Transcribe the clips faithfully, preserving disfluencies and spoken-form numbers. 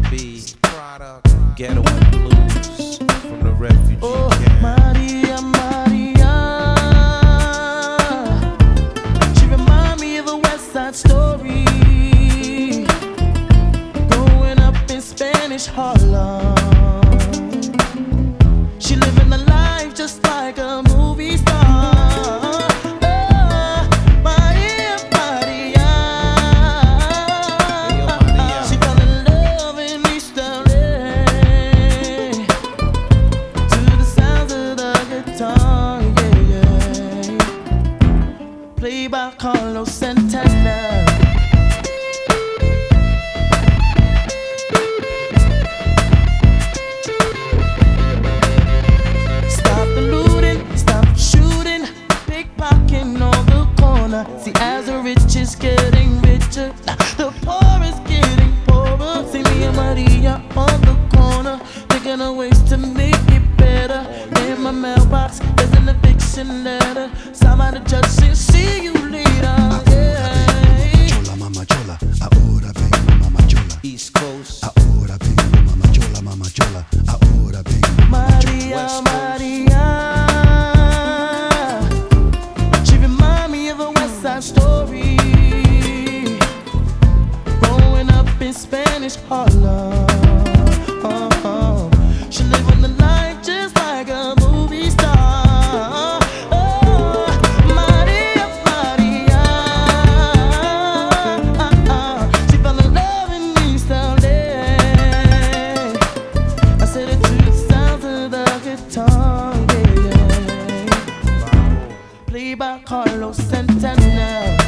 B, Ghetto and Blues from the refugee oh, camp. Maria, Maria, she remind me of a West Side Story. Growing up in Spanish Harlem, she living the life just like a movie star. Played by Carlos Santana. Stop the looting, stop the shooting, pickpocketing on the corner. See, as the rich is getting richer, the poor is getting poorer. See me and Maria on the corner, thinking of ways to make it better. In my mailbox, there's an eviction letter. Somebody judge and see you later. Chola, mama chola, ahora vengo, mama chola. East Coast, ahora vengo, mama chola, mama chola, ahora vengo, mama chola. Maria, Maria, she remind me of a West Side Story. Growing up in Spanish Harlem, uh-huh. She living the life just like a movie star. Oh, Maria, Maria, she fell in love in East L A. I said it to the sounds of the guitar, yeah, yeah. Played by Carlos Santana.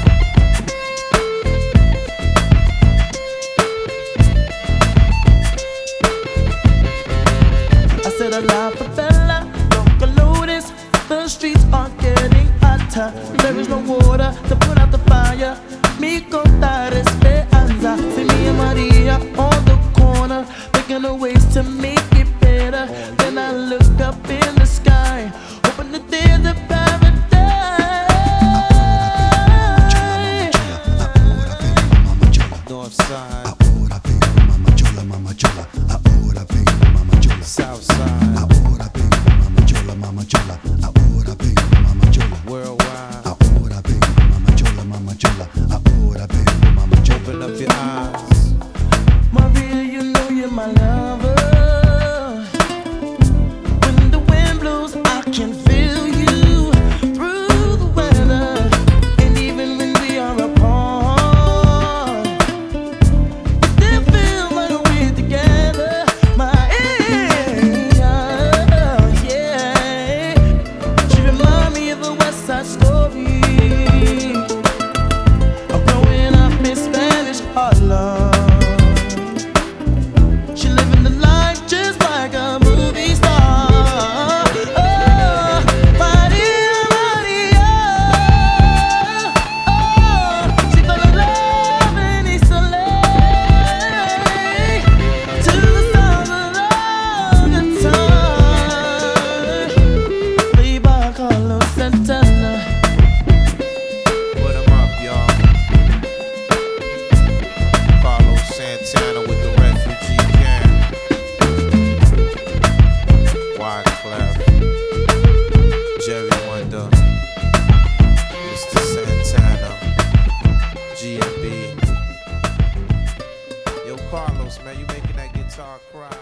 I said a la favela, loca lotus. The streets are getting hotter. There is no water to put out the fire. Mi contar esperanza. See me and Maria on the corner, thinking of ways to make it better. Then I look up in the sky, hoping that there's a paradise. North Side, Ahora vengo, mama chola, mama chola, ahora vengo, mama chola. South Side, Ahora vengo, mama chola, mama chola, ahora vengo, mama chola. worldwide. Ahora vengo, mama chola, mama chola, ahora vengo, mama chola. Open up your eyes. Maria, you know you're my lover. When the wind blows, I can feel you through the weather. And even when we are apart, it still feels like we're together. Maria, yeah. She remind me of a West Side Story. I'm growing up in Spanish Harlem. She living the life just like a movie star. Oh, Maria, Maria, oh, she fell in love in East L A. To the sound of the guitar, played by Carlos Santana. Put 'em up, y'all. Carlos Santana with the refugee camp. Wyclef, Jerry Wonder, Mister Santana, G and B. Yo, Carlos, man, you making that guitar cry.